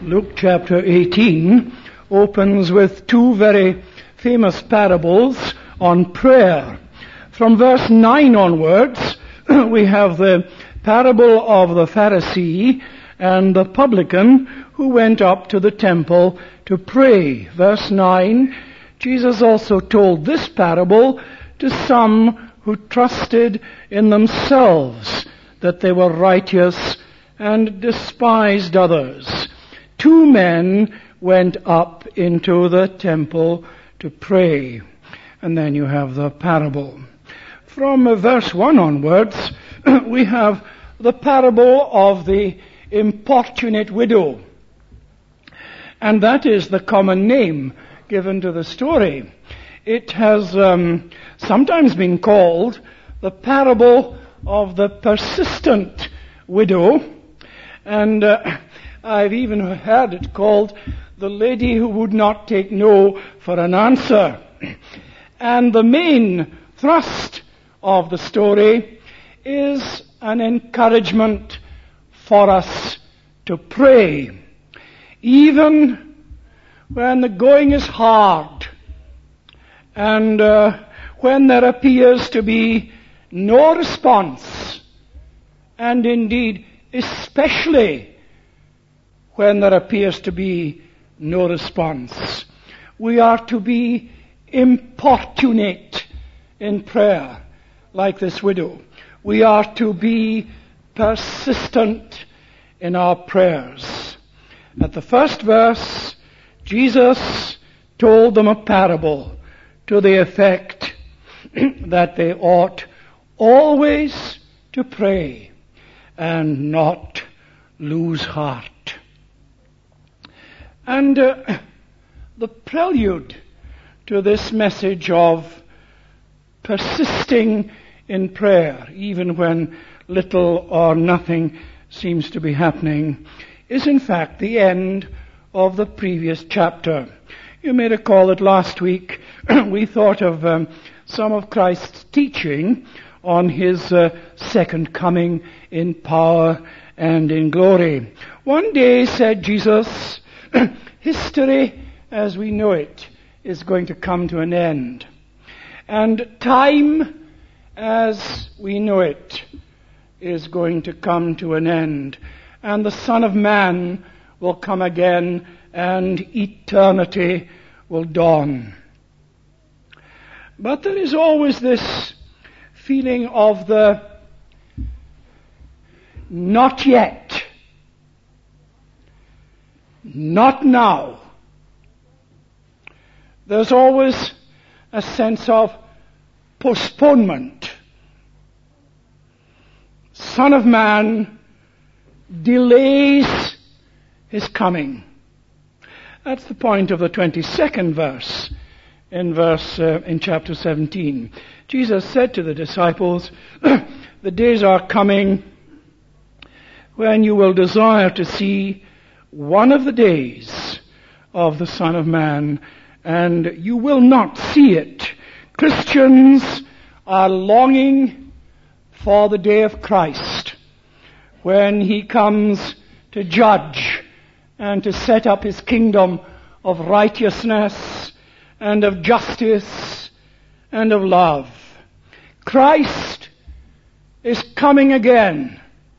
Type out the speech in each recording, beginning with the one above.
Luke chapter 18 opens with two very famous parables on prayer. From verse 9 onwards, we have the parable of the Pharisee and the publican who went up to the temple to pray. Verse 9, Jesus also told this parable to some who trusted in themselves that they were righteous and despised others. Two men went up into the temple to pray. And then you have the parable. From verse 1 onwards, we have the parable of the importunate widow. And that is the common name given to the story. It has sometimes been called the parable of the persistent widow. And I've even heard it called the lady who would not take no for an answer. And the main thrust of the story is an encouragement for us to pray. Even when the going is hard and when there appears to be no response, and indeed especially when there appears to be no response, we are to be importunate in prayer, like this widow. We are to be persistent in our prayers. At the first verse, Jesus told them a parable to the effect that they ought always to pray and not lose heart. And the prelude to this message of persisting in prayer, even when little or nothing seems to be happening, is in fact the end of the previous chapter. You may recall that last week we thought of some of Christ's teaching on his second coming in power and in glory. One day, said Jesus, history as we know it is going to come to an end. And time as we know it is going to come to an end. And the Son of Man will come again and eternity will dawn. But there is always this feeling of the not yet. Not now. There's always a sense of postponement. Son of Man delays his coming. That's the point of the 22nd verse in chapter 17. Jesus said to the disciples, the days are coming when you will desire to see one of the days of the Son of Man, and you will not see it. Christians are longing for the day of Christ, when he comes to judge and to set up his kingdom of righteousness and of justice and of love. Christ is coming again.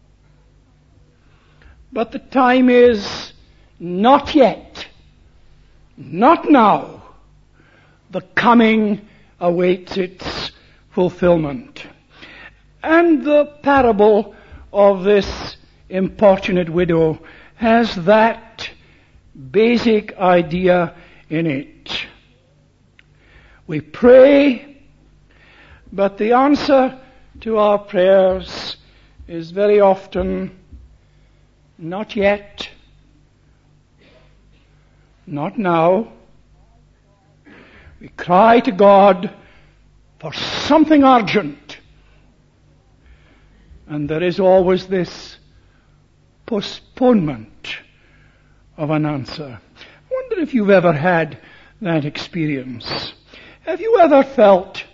But the time is not yet, not now. The coming awaits its fulfillment. And the parable of this importunate widow has that basic idea in it. We pray, but the answer to our prayers is very often not yet, not now. We cry to God for something urgent, and there is always this postponement of an answer. I wonder if you've ever had that experience. Have you ever felt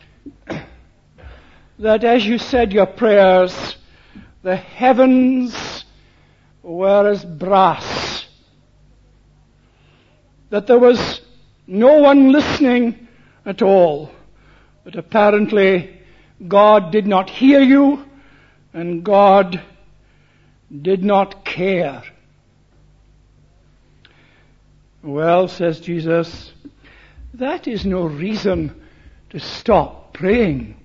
that as you said your prayers, the heavens were as brass that there was no one listening at all. But apparently God did not hear you, and God did not care. Well, says Jesus, that is no reason to stop praying.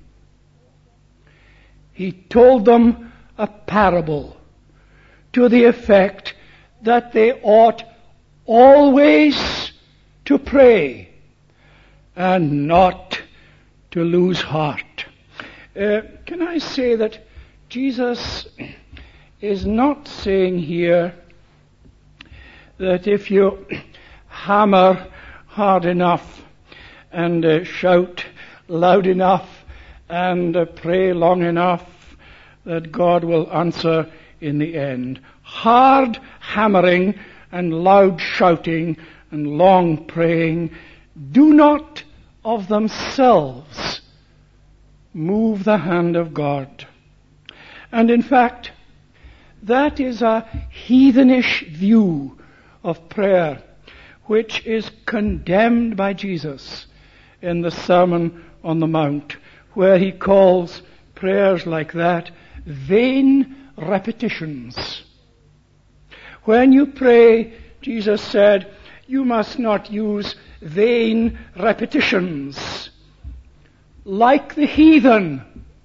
He told them a parable to the effect that they ought always to pray and not to lose heart. Can I say that Jesus is not saying here that if you hammer hard enough and shout loud enough and pray long enough that God will answer in the end. Hard hammering and loud shouting and long praying do not of themselves move the hand of God. And in fact, that is a heathenish view of prayer, which is condemned by Jesus in the Sermon on the Mount, where he calls prayers like that vain repetitions. When you pray, Jesus said, you must not use vain repetitions like the heathen,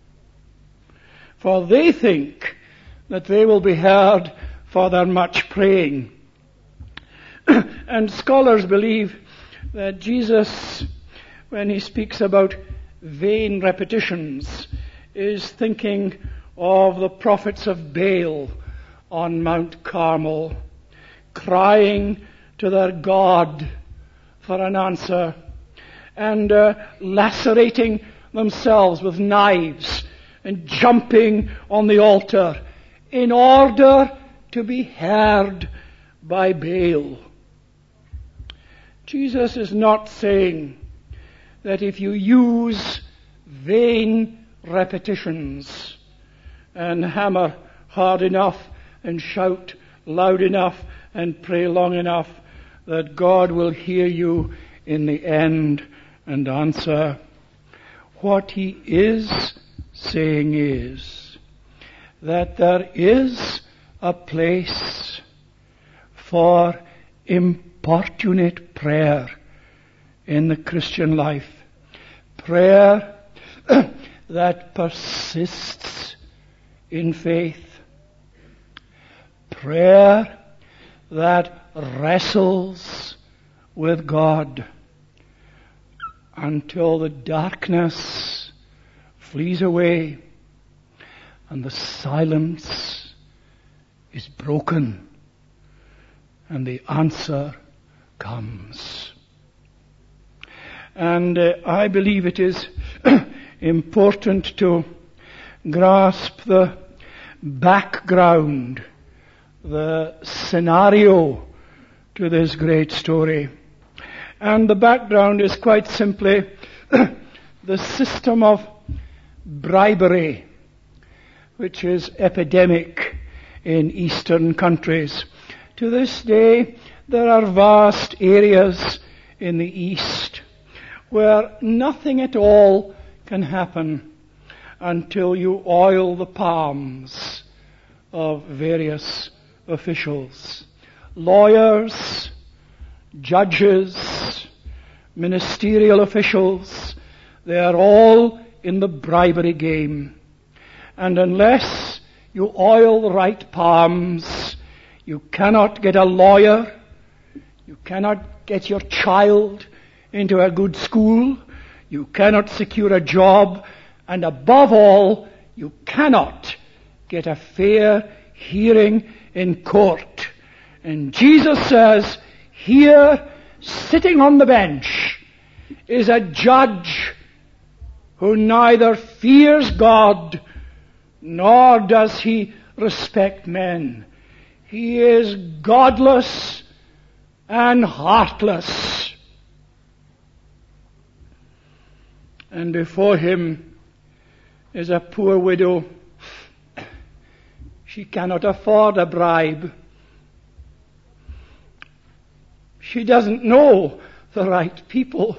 for they think that they will be heard for their much praying. And scholars believe that Jesus, when he speaks about vain repetitions, is thinking of the prophets of Baal on Mount Carmel, crying to their God for an answer, and lacerating themselves with knives and jumping on the altar in order to be heard by Baal. Jesus is not saying that if you use vain repetitions and hammer hard enough and shout loud enough and pray long enough, that God will hear you in the end and answer. What he is saying is that there is a place for importunate prayer in the Christian life. Prayer that persists in faith. Prayer that wrestles with God until the darkness flees away and the silence is broken and the answer comes. And I believe it is important to grasp the background, the scenario to this great story. And the background is quite simply the system of bribery, which is epidemic in Eastern countries. To this day, there are vast areas in the East where nothing at all can happen until you oil the palms of various officials. Lawyers, judges, ministerial officials, they are all in the bribery game. And unless you oil the right palms, you cannot get a lawyer, you cannot get your child into a good school, you cannot secure a job, and above all, you cannot get a fair hearing in court. And Jesus says, here, sitting on the bench, is a judge who neither fears God nor does he respect men. He is godless and heartless. And before him is a poor widow. She cannot afford a bribe. She doesn't know the right people.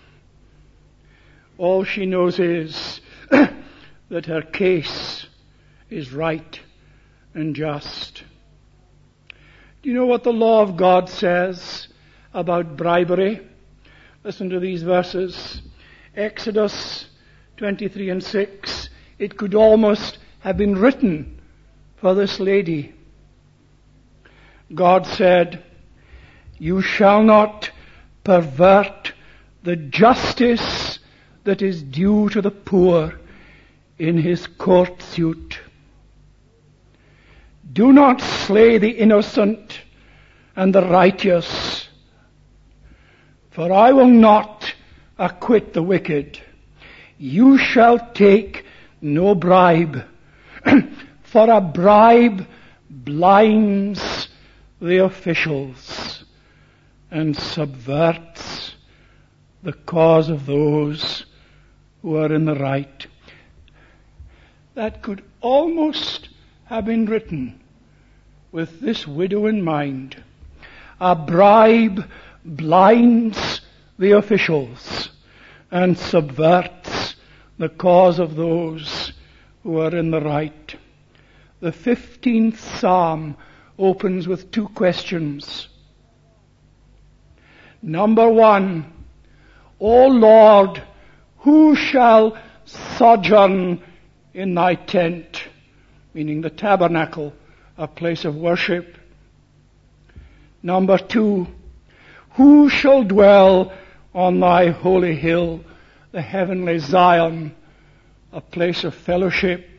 All she knows is that her case is right and just. Do you know what the law of God says about bribery? Listen to these verses. Exodus 23 and 6. It could almost have been written for this lady. God said, "You shall not pervert the justice that is due to the poor in his court suit. Do not slay the innocent and the righteous, for I will not acquit the wicked. You shall take no bribe, for a bribe blinds the officials and subverts the cause of those who are in the right." That could almost have been written with this widow in mind. A bribe blinds the officials and subverts the cause of those who are in the right. The 15th Psalm opens with two questions. Number 1, O Lord, who shall sojourn in thy tent? Meaning the tabernacle, a place of worship. Number 2, who shall dwell on thy holy hill, the heavenly Zion, a place of fellowship?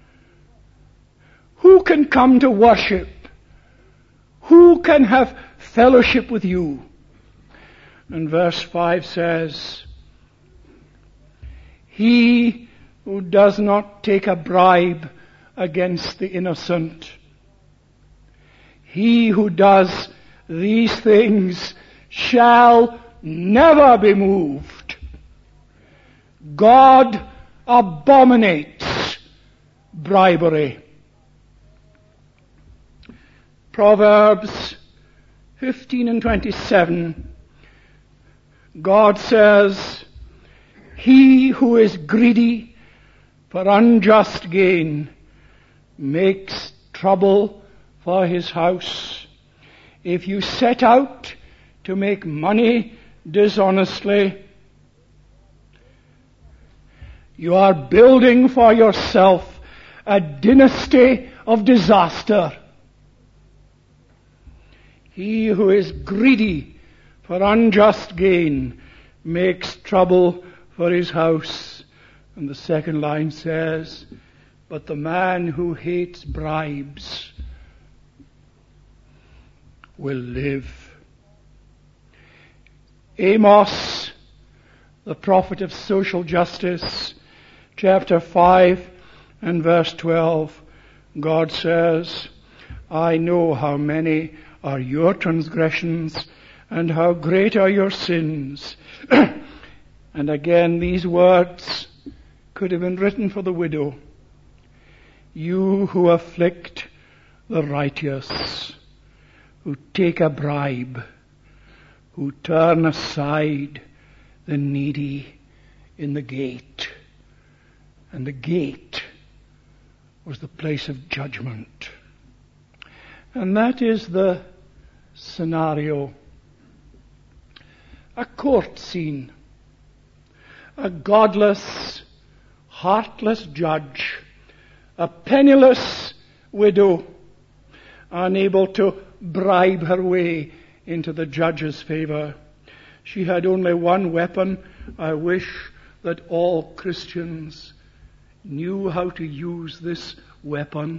Who can come to worship? Who can have fellowship with you? And verse 5 says, he who does not take a bribe against the innocent, he who does these things shall never be moved. God abominates bribery. Proverbs 15 and 27, God says, he who is greedy for unjust gain makes trouble for his house. If you set out to make money dishonestly, you are building for yourself a dynasty of disaster. He who is greedy for unjust gain makes trouble for his house. And the second line says, but the man who hates bribes will live. Amos, the prophet of social justice, chapter 5 and verse 12, God says, I know how many are your transgressions and how great are your sins. And again, these words could have been written for the widow. You who afflict the righteous, who take a bribe, who turn aside the needy in the gate. And the gate was the place of judgment. And that is the scenario. A court scene. A godless, heartless judge. A penniless widow, unable to bribe her way into the judge's favor. She had only one weapon. I wish that all Christians knew how to use this weapon.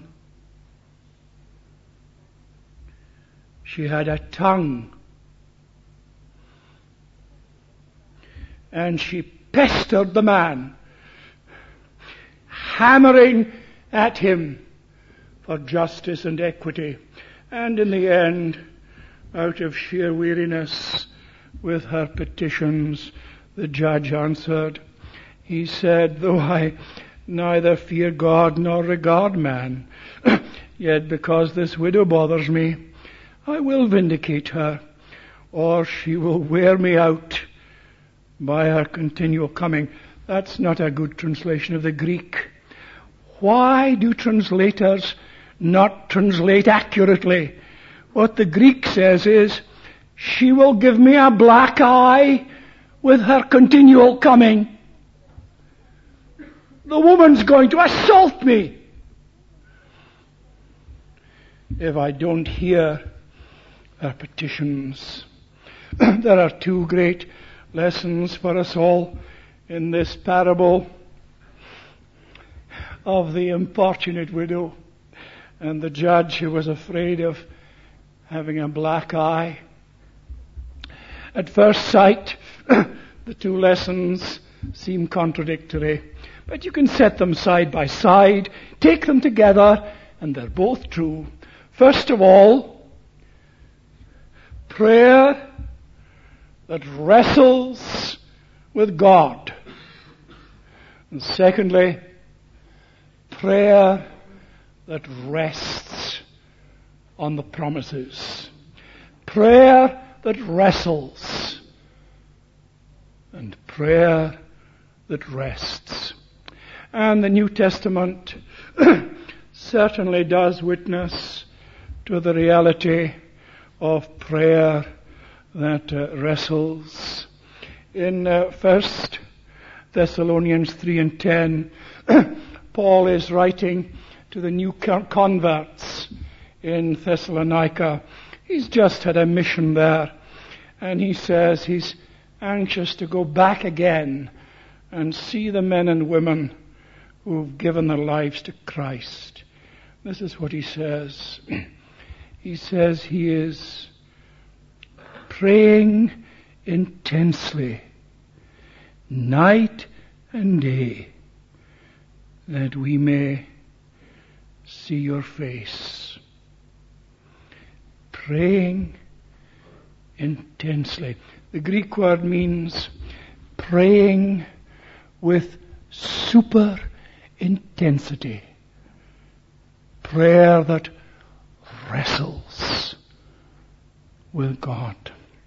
She had a tongue. And she pestered the man, hammering at him for justice and equity. And in the end, out of sheer weariness with her petitions, the judge answered. He said, though I neither fear God nor regard man, yet because this widow bothers me, I will vindicate her. or she will wear me out by her continual coming. That's not a good translation of the Greek. Why do translators not translate accurately? What the Greek says is, she will give me a black eye with her continual coming. The woman's going to assault me if I don't hear her petitions. There are two great lessons for us all in this parable of the importunate widow and the judge who was afraid of having a black eye. At first sight, the two lessons seem contradictory, but you can set them side by side, take them together, and they're both true. First of all, prayer that wrestles with God. And secondly, prayer that rests on the promises. Prayer that wrestles and prayer that rests. And the New Testament certainly does witness to the reality of prayer that wrestles. In 1 Thessalonians 3 and 10, Paul is writing to the new converts in Thessalonica. He's just had a mission there, and he says he's anxious to go back again and see the men and women who've given their lives to Christ. This is what he says. He says he is praying intensely, night and day, that we may see your face. Praying intensely. The Greek word means praying with super intensity. Prayer that wrestles with God.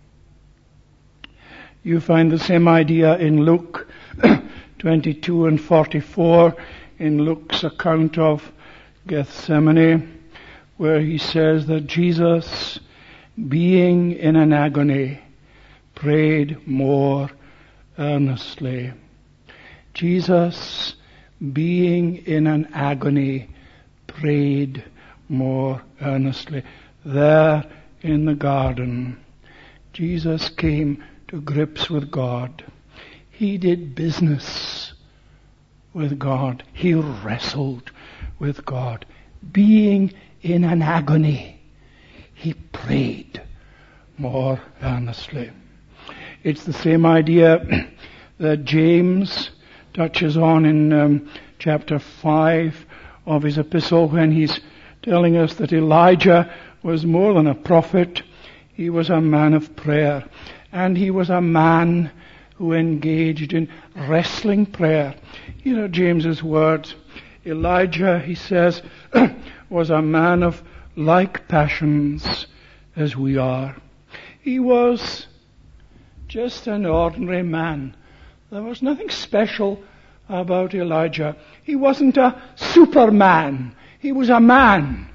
You find the same idea in Luke 22 and 44, in Luke's account of Gethsemane, where he says that Jesus, being in an agony, prayed more earnestly. Jesus, being in an agony, prayed more earnestly. There in the garden, Jesus came to grips with God. He did business with God. He wrestled with God. Being in an agony, he prayed more earnestly. It's the same idea that James touches on in chapter 5 of his epistle, when he's telling us that Elijah was more than a prophet. He was a man of prayer, and he was a man who engaged in wrestling prayer. Here are James's words. Elijah, he says, was a man of like passions as we are. He was just an ordinary man. There was nothing special about Elijah. He wasn't a superman. He was a man.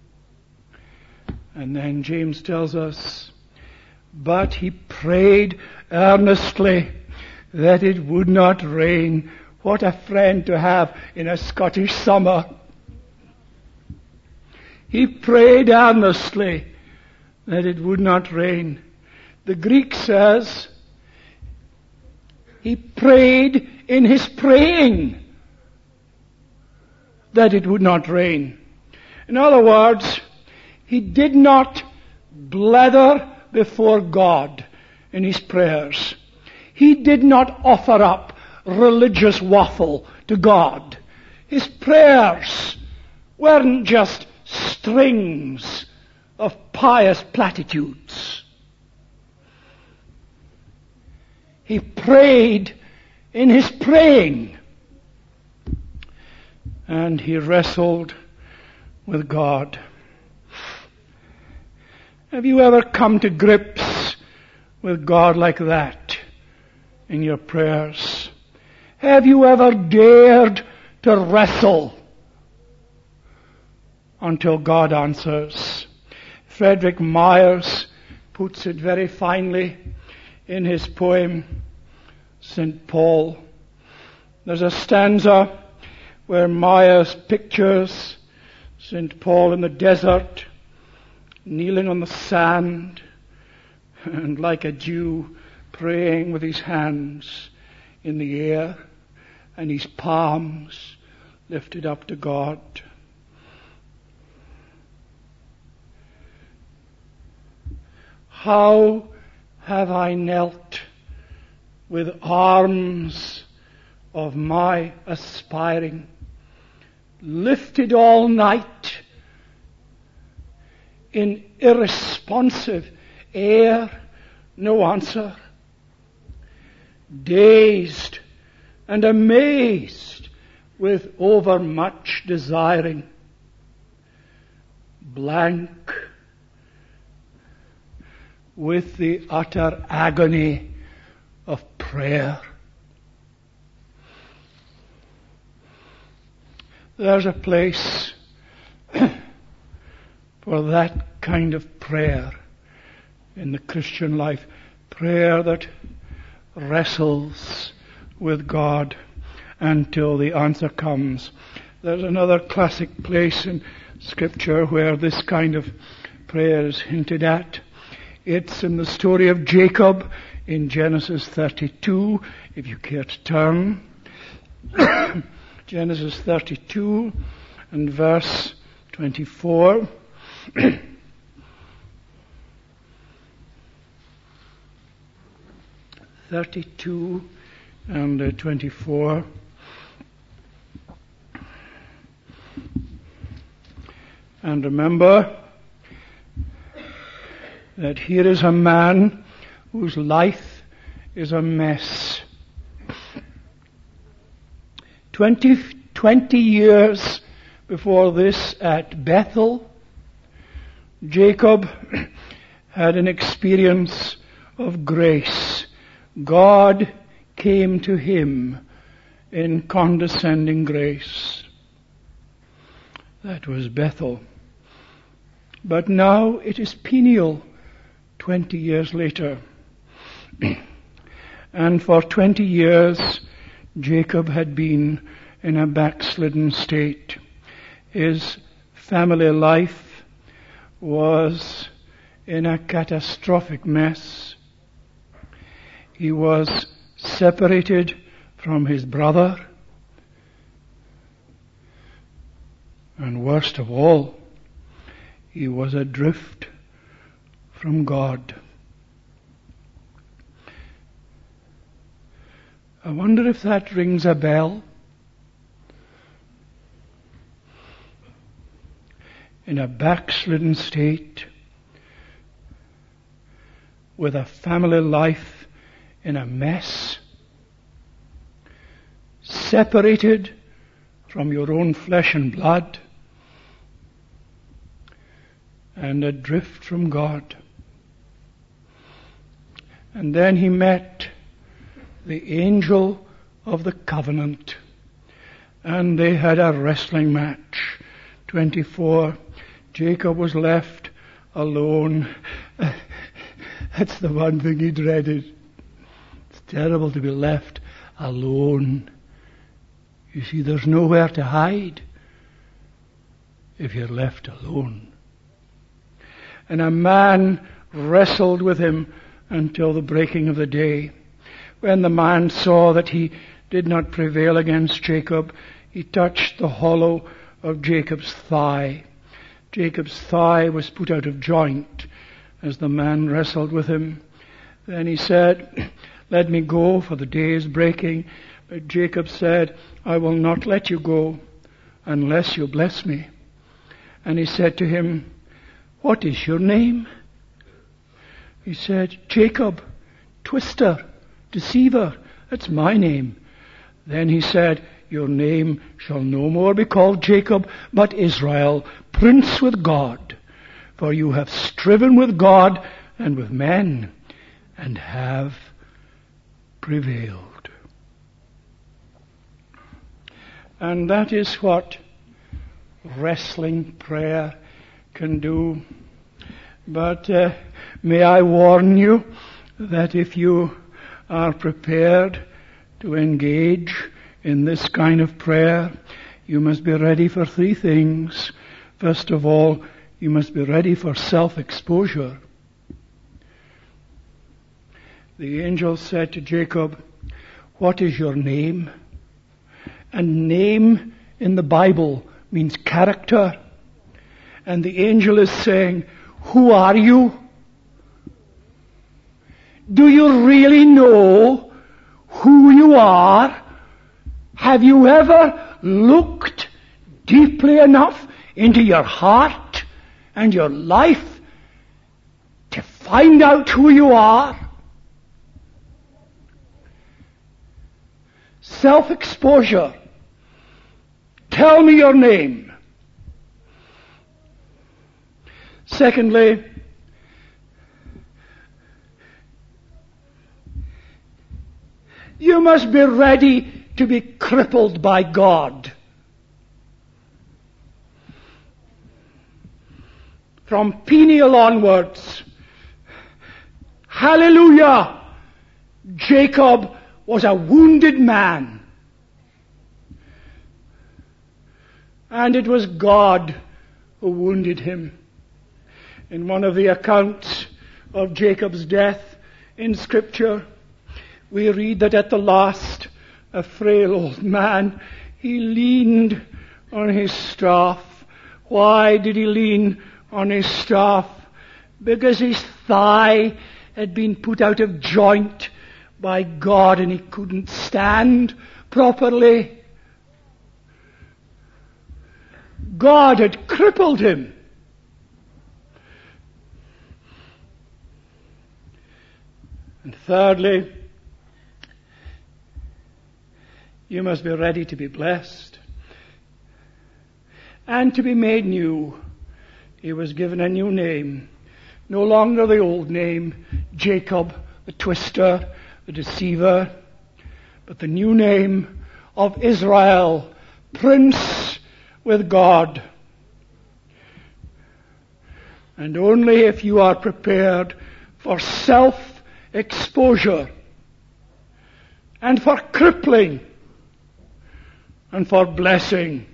And then James tells us, but he prayed earnestly that it would not rain. What a friend to have in a Scottish summer. He prayed earnestly that it would not rain. The Greek says he prayed in his praying that it would not rain. In other words, he did not blather before God in his prayers. He did not offer up religious waffle to God. His prayers weren't just strings of pious platitudes. He prayed in his praying, and he wrestled with God. Have you ever come to grips with God like that in your prayers? Have you ever dared to wrestle until God answers? Frederick Myers puts it very finely in his poem, St. Paul. There's a stanza where Myers pictures St. Paul in the desert, kneeling on the sand, and like a Jew praying with his hands in the air and his palms lifted up to God. How have I knelt with arms of my aspiring, lifted all night in irresponsive air, no answer, dazed and amazed with overmuch desiring, blank with the utter agony of prayer. There's a place for that kind of prayer in the Christian life. Prayer that wrestles with God until the answer comes. There's another classic place in Scripture where this kind of prayer is hinted at. It's in the story of Jacob in Genesis 32, if you care to turn. Genesis 32 and verse 24. 32 and 24. And remember that here is a man whose life is a mess. 20 years before this at Bethel, Jacob had an experience of grace. God came to him in condescending grace. That was Bethel. But now it is Peniel, 20 years later. And for 20 years, Jacob had been in a backslidden state. His family life was in a catastrophic mess. He was separated from his brother. And worst of all, he was adrift from God. I wonder if that rings a bell. In a backslidden state, with a family life in a mess, separated from your own flesh and blood, and adrift from God. And then he met the angel of the covenant, and they had a wrestling match. 24. Jacob was left alone. That's the one thing he dreaded. It's terrible to be left alone. You see, there's nowhere to hide if you're left alone. And a man wrestled with him until the breaking of the day. When the man saw that he did not prevail against Jacob, he touched the hollow of Jacob's thigh. Jacob's thigh was put out of joint as the man wrestled with him. Then he said, "Let me go, for the day is breaking." But Jacob said, "I will not let you go unless you bless me." And he said to him, "What is your name?" He said, "Jacob, twister, deceiver, that's my name." Then he said, "Your name shall no more be called Jacob, but Israel, prince with God. For you have striven with God and with men, and have prevailed. And that is what wrestling prayer can do. But may I warn you that if you are prepared to engage in this kind of prayer, you must be ready for three things. First of all, you must be ready for self-exposure. The angel said to Jacob, "What is your name?" And name in the Bible means character. And the angel is saying, who are you? Do you really know who you are? Have you ever looked deeply enough into your heart and your life to find out who you are? Self-exposure. Tell me your name. Secondly, you must be ready to be crippled by God. From Peniel onwards, hallelujah, Jacob was a wounded man. And it was God who wounded him. In one of the accounts of Jacob's death in Scripture, we read that at the last, a frail old man, he leaned on his staff. Why did he lean on his staff? Because his thigh had been put out of joint by God and he couldn't stand properly. God had crippled him. And thirdly, you must be ready to be blessed and to be made new. He was given a new name, no longer the old name, Jacob, the twister, the deceiver, but the new name of Israel, Prince with God. And only if you are prepared for self-exposure and for crippling and for blessing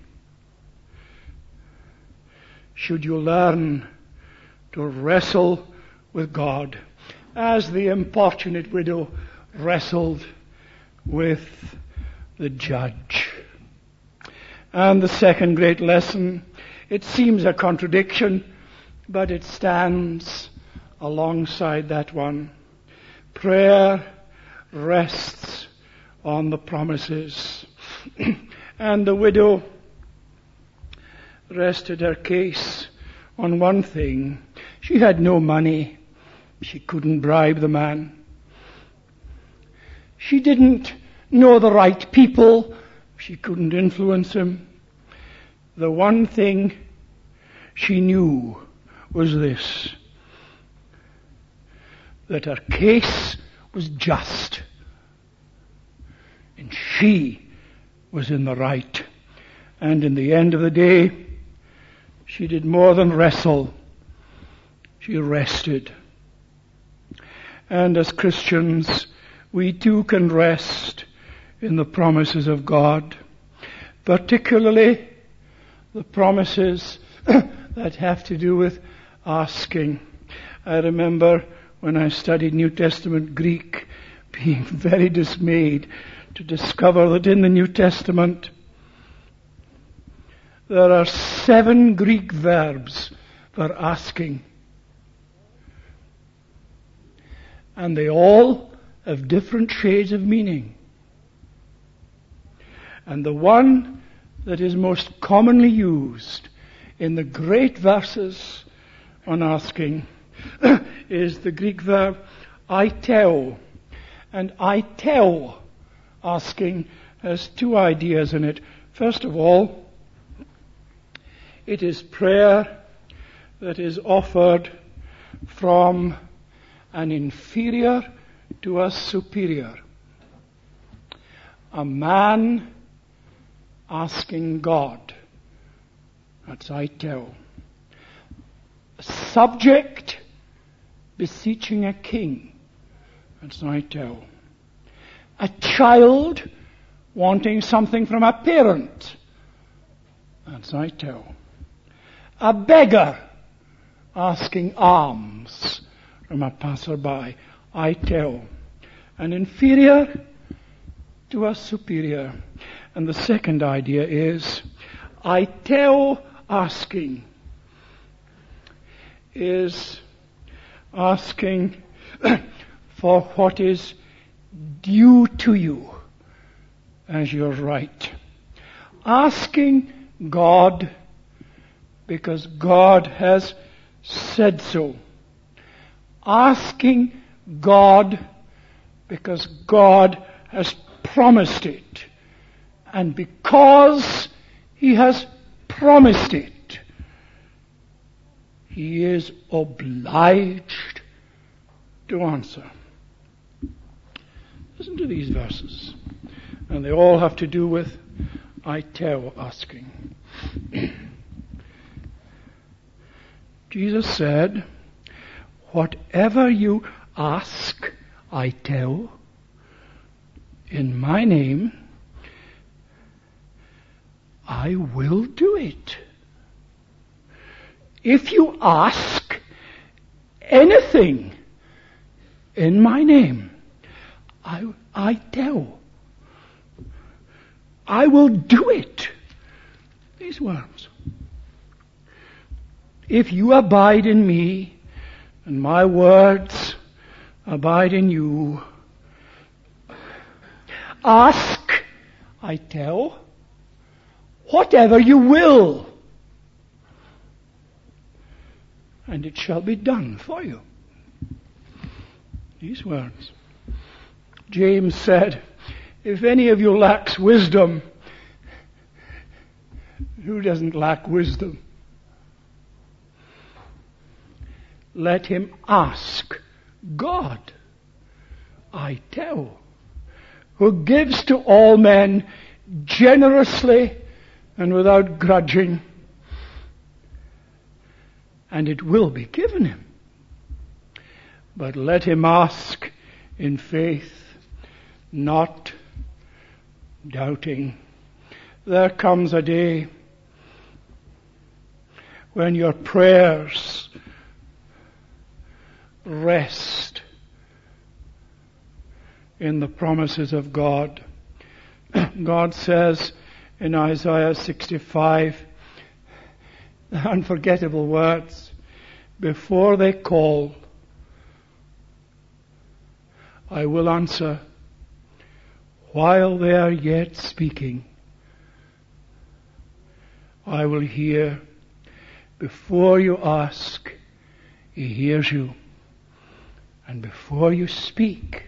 should you learn to wrestle with God, as the importunate widow wrestled with the judge. And the second great lesson, it seems a contradiction, but it stands alongside that one. Prayer rests on the promises. And the widow rested her case on one thing. She had no money. She couldn't bribe the man. She didn't know the right people. She couldn't influence him. The one thing she knew was this, that her case was just. And she was in the right. And in the end of the day, she did more than wrestle. She rested. And as Christians, we too can rest in the promises of God, particularly the promises that have to do with asking. I remember when I studied New Testament Greek, being very dismayed to discover that in the New Testament there are 7 Greek verbs for asking. And they all have different shades of meaning. And the one that is most commonly used in the great verses on asking is the Greek verb aiteo. And aiteo, asking, has 2 ideas in it. First of all, it is prayer that is offered from an inferior to a superior. A man asking God. That's aiteo. A subject beseeching a king. That's aiteo. A child wanting something from a parent. That's aiteo. A beggar asking alms from a passerby. Aiteo. An inferior to a superior. And the second idea is aiteo asking is asking for what is due to you as your right. Asking God because God has said so. Asking God because God has promised it. And because He has promised it, He is obliged to answer. Listen to these verses. And they all have to do with aiteo asking. Jesus said, whatever you ask, aiteo, in my name, I will do it. If you ask anything in my name, aiteo, I will do it. These words. If you abide in me, and my words abide in you, ask, aiteo, whatever you will, and it shall be done for you. These words. James said, if any of you lacks wisdom, who doesn't lack wisdom? Let him ask God, aiteo, who gives to all men generously and without grudging, and it will be given him. But let him ask in faith, not doubting. There comes a day when your prayers rest in the promises of God. God says in Isaiah 65, the unforgettable words, before they call, I will answer. While they are yet speaking, I will hear. Before you ask, He hears you. And before you speak,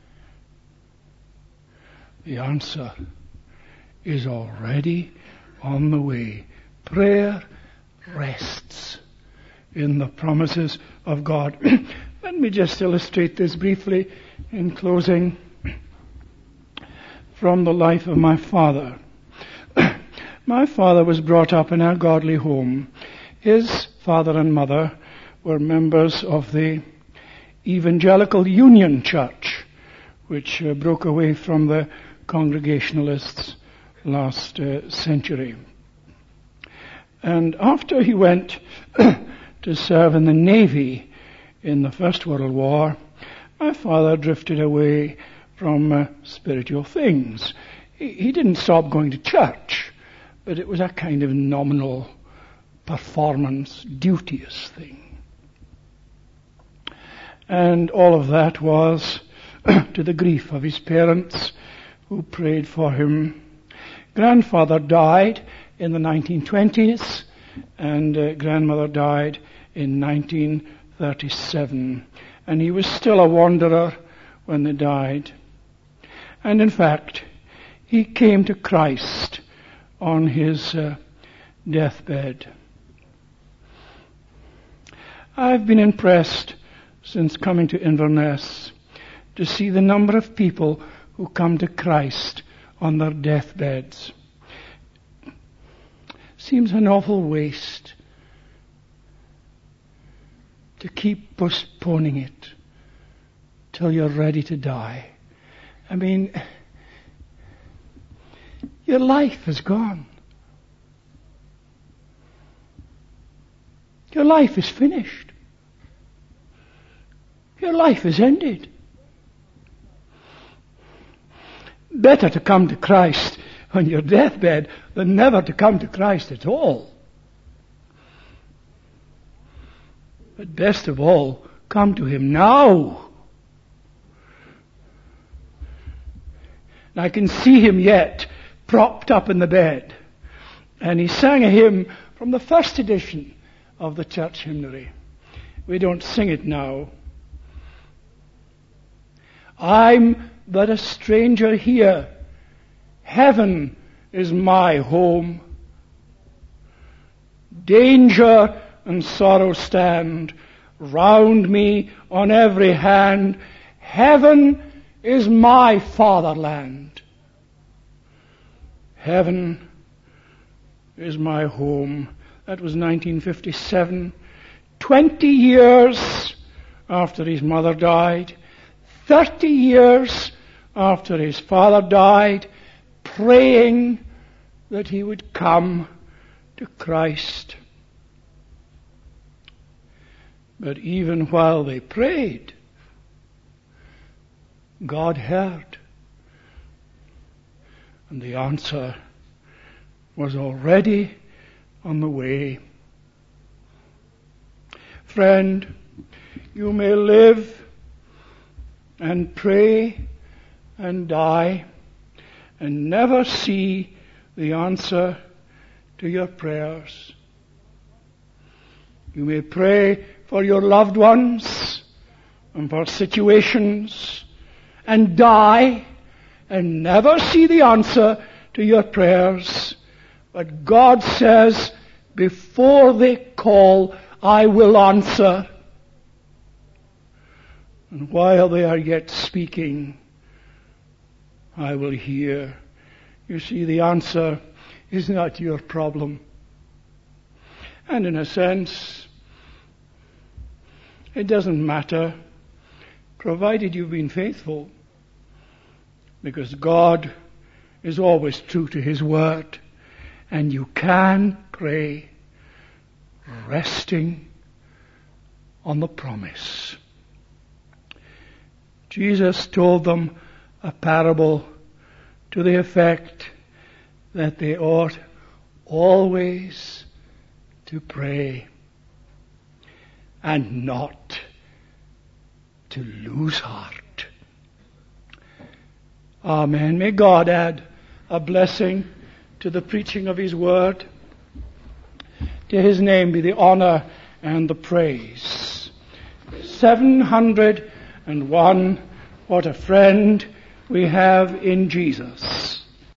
the answer is already on the way. Prayer rests in the promises of God. Let me just illustrate this briefly in closing from the life of my father. My father was brought up in a godly home. His father and mother were members of the Evangelical Union Church, which broke away from the Congregationalists last century. And after he went to serve in the Navy in the First World War, my father drifted away from spiritual things. He didn't stop going to church, but it was a kind of nominal performance, duteous thing. And all of that was to the grief of his parents, who prayed for him. Grandfather died in the 1920s, and grandmother died in 1937. And he was still a wanderer when they died. And in fact, he came to Christ on his deathbed. I've been impressed since coming to Inverness to see the number of people who come to Christ on their deathbeds. Seems an awful waste to keep postponing it till you're ready to die. I mean, your life is gone. Your life is finished. Your life is ended. Better to come to Christ on your deathbed than never to come to Christ at all. But best of all, come to Him now. And I can see him yet, propped up in the bed. And he sang a hymn from the first edition of the church hymnary. We don't sing it now. I'm but a stranger here. Heaven is my home. Danger and sorrow stand round me on every hand. Heaven is my fatherland. Heaven is my home. That was 1957. 20 years after his mother died. 30 years after his father died, praying that he would come to Christ. But even while they prayed, God heard. And the answer was already on the way. Friend, you may live and pray and die and never see the answer to your prayers. You may pray for your loved ones and for situations and die and never see the answer to your prayers. But God says, before they call, I will answer. And while they are yet speaking, I will hear. You see, the answer is not your problem. And in a sense, it doesn't matter, provided you've been faithful. Because God is always true to His word. And you can pray resting on the promise. Jesus told them a parable to the effect that they ought always to pray and not to lose heart. Amen. May God add a blessing to the preaching of His word. To His name be the honor and the praise. 701, what a friend we have in Jesus.